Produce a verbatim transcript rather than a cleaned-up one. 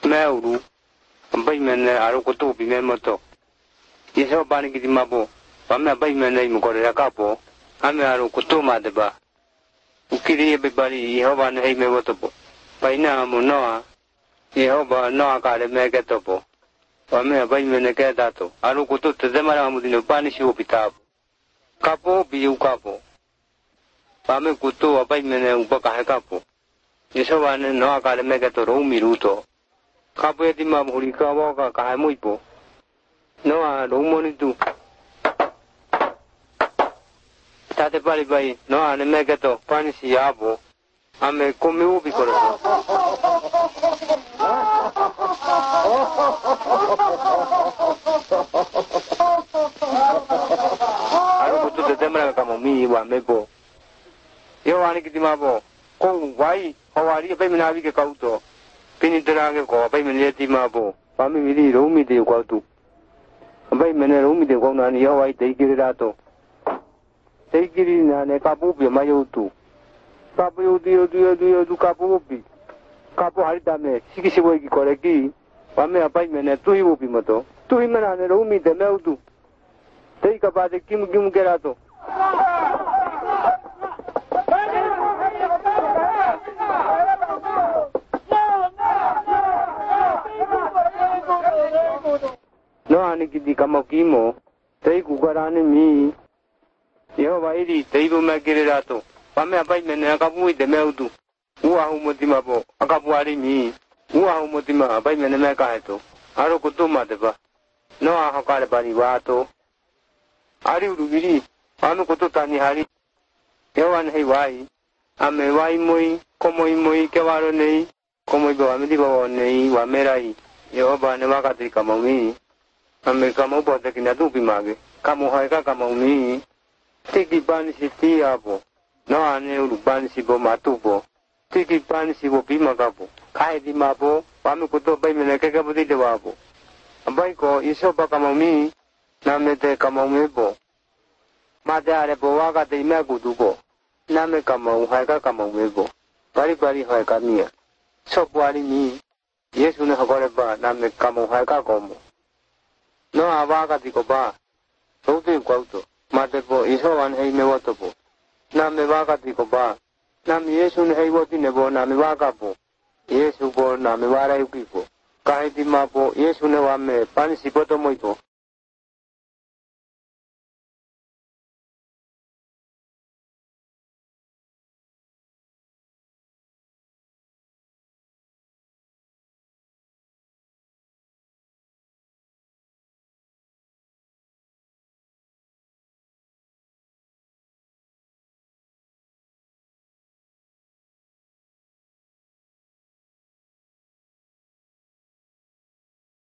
Meuru, Bayman, Arokoto, Bimemoto. Yes, how Baniki Mabo, Pama Bayman name got a couple. I'm Arokoto Madeba. Ukiri everybody, Jehovah and Hame Wotabo. By now, Monoa, Jehovah, Noah got a megatopo. Pama Bayman Gadato, Arokoto to them around in the Banish Opitabo. Capo, be you capo. Pame Kuto, a Bayman and Baka Capo. Yes, how I know I got a megato Romi Ruto. Capo di Mamurica Waka Kaimuipo. No, I don't want to do. Tate Bali by no, and a megato, Panisi Abo. I'm a comu because I don't go to the Demara me, one mebo. You want to get him abo. Oh, why? How are you? Payment Avica Kauto. Pinitranga ko, payment Yetimabo. Family Rumi de Quatu. Payment Rumi de Gona, Yawai, take it out. Take it in a Kabubi, Mayotu. Kabu, dear, dear, dear, do Kabubi. Kabu Haritame, Sikisiwaki Koreki. Pame appointment at two Yupimoto. Two women and a Rumi de Meldu. Take about the Kim Gum Gerato. No, Aniki Kamokimo, take Ugarani me. Yo, Vaidi, Table Magirato. Pame appointment and Akabu with the Meldu. Ua Motimabo, Akabuari me. Ua Motima, appointment and Makato. Arokotoma deba. No, I have got Vato. Are you really? Anukotani Hari. Yo, and Hawaii. I'm a Waimoi, Komoimoi, Kavarone, Komoibo, Amidibo, Nei, Wamerai. Yo, Banamaka Kamomi. I'm a Kamobo taking a dupi magi. Kamohaka Kamomi. Tiki Bansi Tiabo. No, I knew Bansibo Matubo. Tiki Bansibo Pimagabo. Kaidi Mabo, Pamukoto Baymanaka de Wabo. A baiko is so Bakamomi. Namete Kamomebo. Madare Boaga de Magudubo. Name Kamo, Haka Kamomebo. Very, very high near. So, Wari me. Yes, you know how Name Kamo Haka Como. No, Avaga di Coba. So do Goto. Matebo is one Hame Watabo. Name Vaga di Coba. Nam Yesun Haywotinebo, Name Vagapo. Yes, who born Namewara people. Kaidi Mapo, yes, who know I'm a Pansi Potomoito.